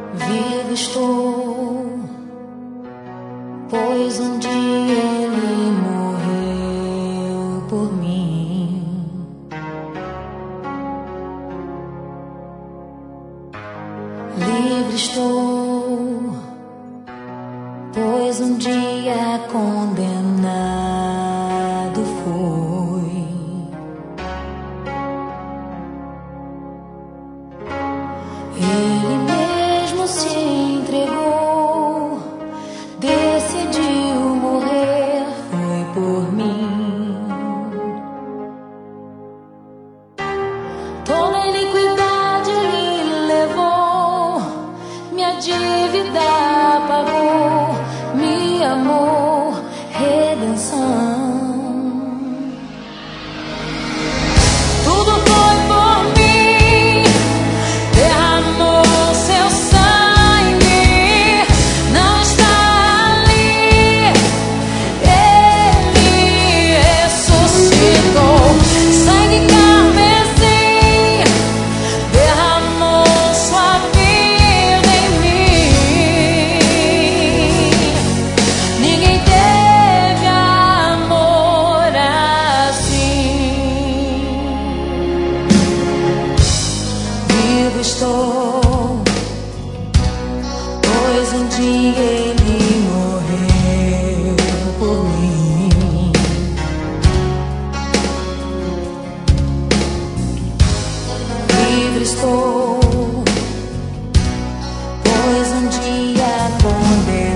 Vivo estou, pois um dia ele morreu por mim. Livre estou, pois um dia condenado fui. Ele mesmo se entregou, decidiu morrer, foi por mim. Toda a iniquidade ele levou, minha dívida pagou, me amou, redenção. Tudo foi por mim, derramou seu sangue, não está ali, ele ressuscitou. Sangue carmesim, derramou sua vida em mim. Ninguém teve amor assim. Vivo estou, pois um dia ele morreu por mim. Livre estou, pois um dia condenado